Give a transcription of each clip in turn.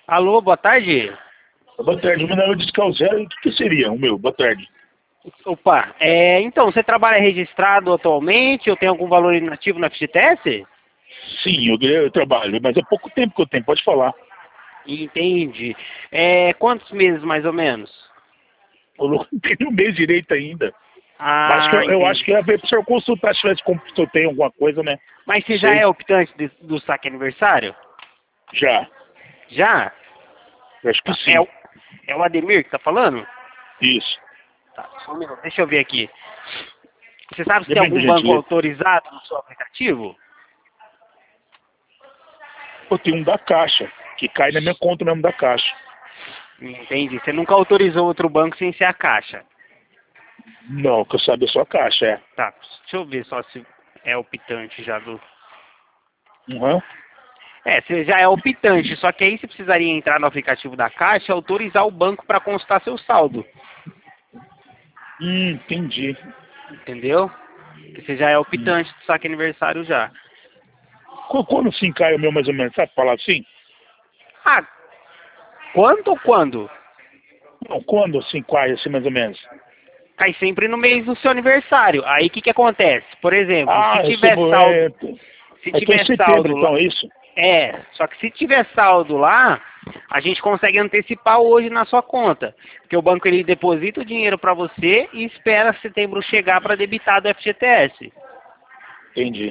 Alô, boa tarde. Boa tarde, meu nome é Discal Zero. O que seria o meu? Boa tarde. Opa, então, você trabalha registrado atualmente ou tem algum valor inativo na FGTS? Sim, eu trabalho, mas é pouco tempo que eu tenho, pode falar. Entendi. Quantos meses mais ou menos? Eu não tenho um mês direito ainda. Acho que Ah, eu acho entendi. que ia ver pro senhor consultar se eu tenho alguma coisa, né? Mas Não você já sei. é optante do saque aniversário? Já. Já? Eu acho que Tá. sim. É o Ademir que tá falando? Isso. Tá, só um minuto, deixa eu ver aqui. Você sabe se É tem bem por algum banco gentileza. autorizado no seu aplicativo? Eu tenho um da Caixa, que cai na minha conta mesmo da Caixa. Entendi. Você nunca autorizou outro banco sem ser a Caixa. Não, que eu saiba é só a Caixa, é. Tá, deixa eu ver só se é optante já do... Uhum. Você já é optante, só que aí você precisaria entrar no aplicativo da Caixa e autorizar o banco para constar seu saldo, Entendi. entendeu? Que você já é Hum. optante do saque aniversário já. Quando assim cai o meu mais ou menos? Sabe falar assim? Ah, quanto ou quando? Não, quando assim cai assim mais ou menos? Cai sempre no mês do seu aniversário. Aí o que que acontece? Por exemplo, se Ah, tiver recebo. saldo, se Então em tiver setembro, saldo lá, então, é isso? só que se tiver saldo lá, a gente consegue antecipar hoje na sua conta, porque o banco ele deposita o dinheiro para você e espera setembro chegar para debitar do FGTS. Entendi.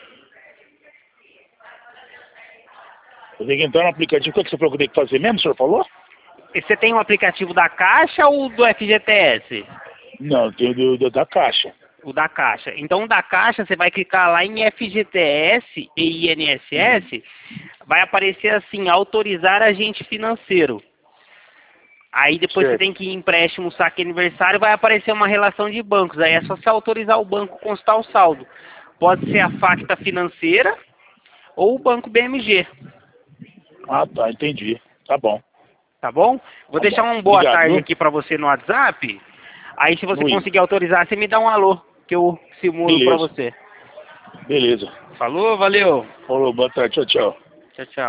Eu tenho que entrar no aplicativo. O que você falou que eu tenho que fazer mesmo, o senhor falou? E você tem um aplicativo da Caixa ou do FGTS? Não, eu tenho da Caixa. O da Caixa. Então, o da Caixa, você vai clicar lá em FGTS e INSS, vai aparecer assim, autorizar agente financeiro. Aí depois você Certo. tem que ir em empréstimo, saque aniversário, vai aparecer uma relação de bancos. Aí é só você autorizar o banco constar o saldo. Pode ser a Facta Financeira ou o Banco BMG, Ah, tá, entendi. Tá bom, tá bom? Vou tá deixar bom. uma boa Obrigado, tarde viu? aqui para você no WhatsApp. Aí se você Oi. conseguir autorizar, você me dá um alô, que eu simulo para Beleza, você. beleza. Falou, valeu. Falou, boa tarde, tchau, tchau. Tchau, tchau.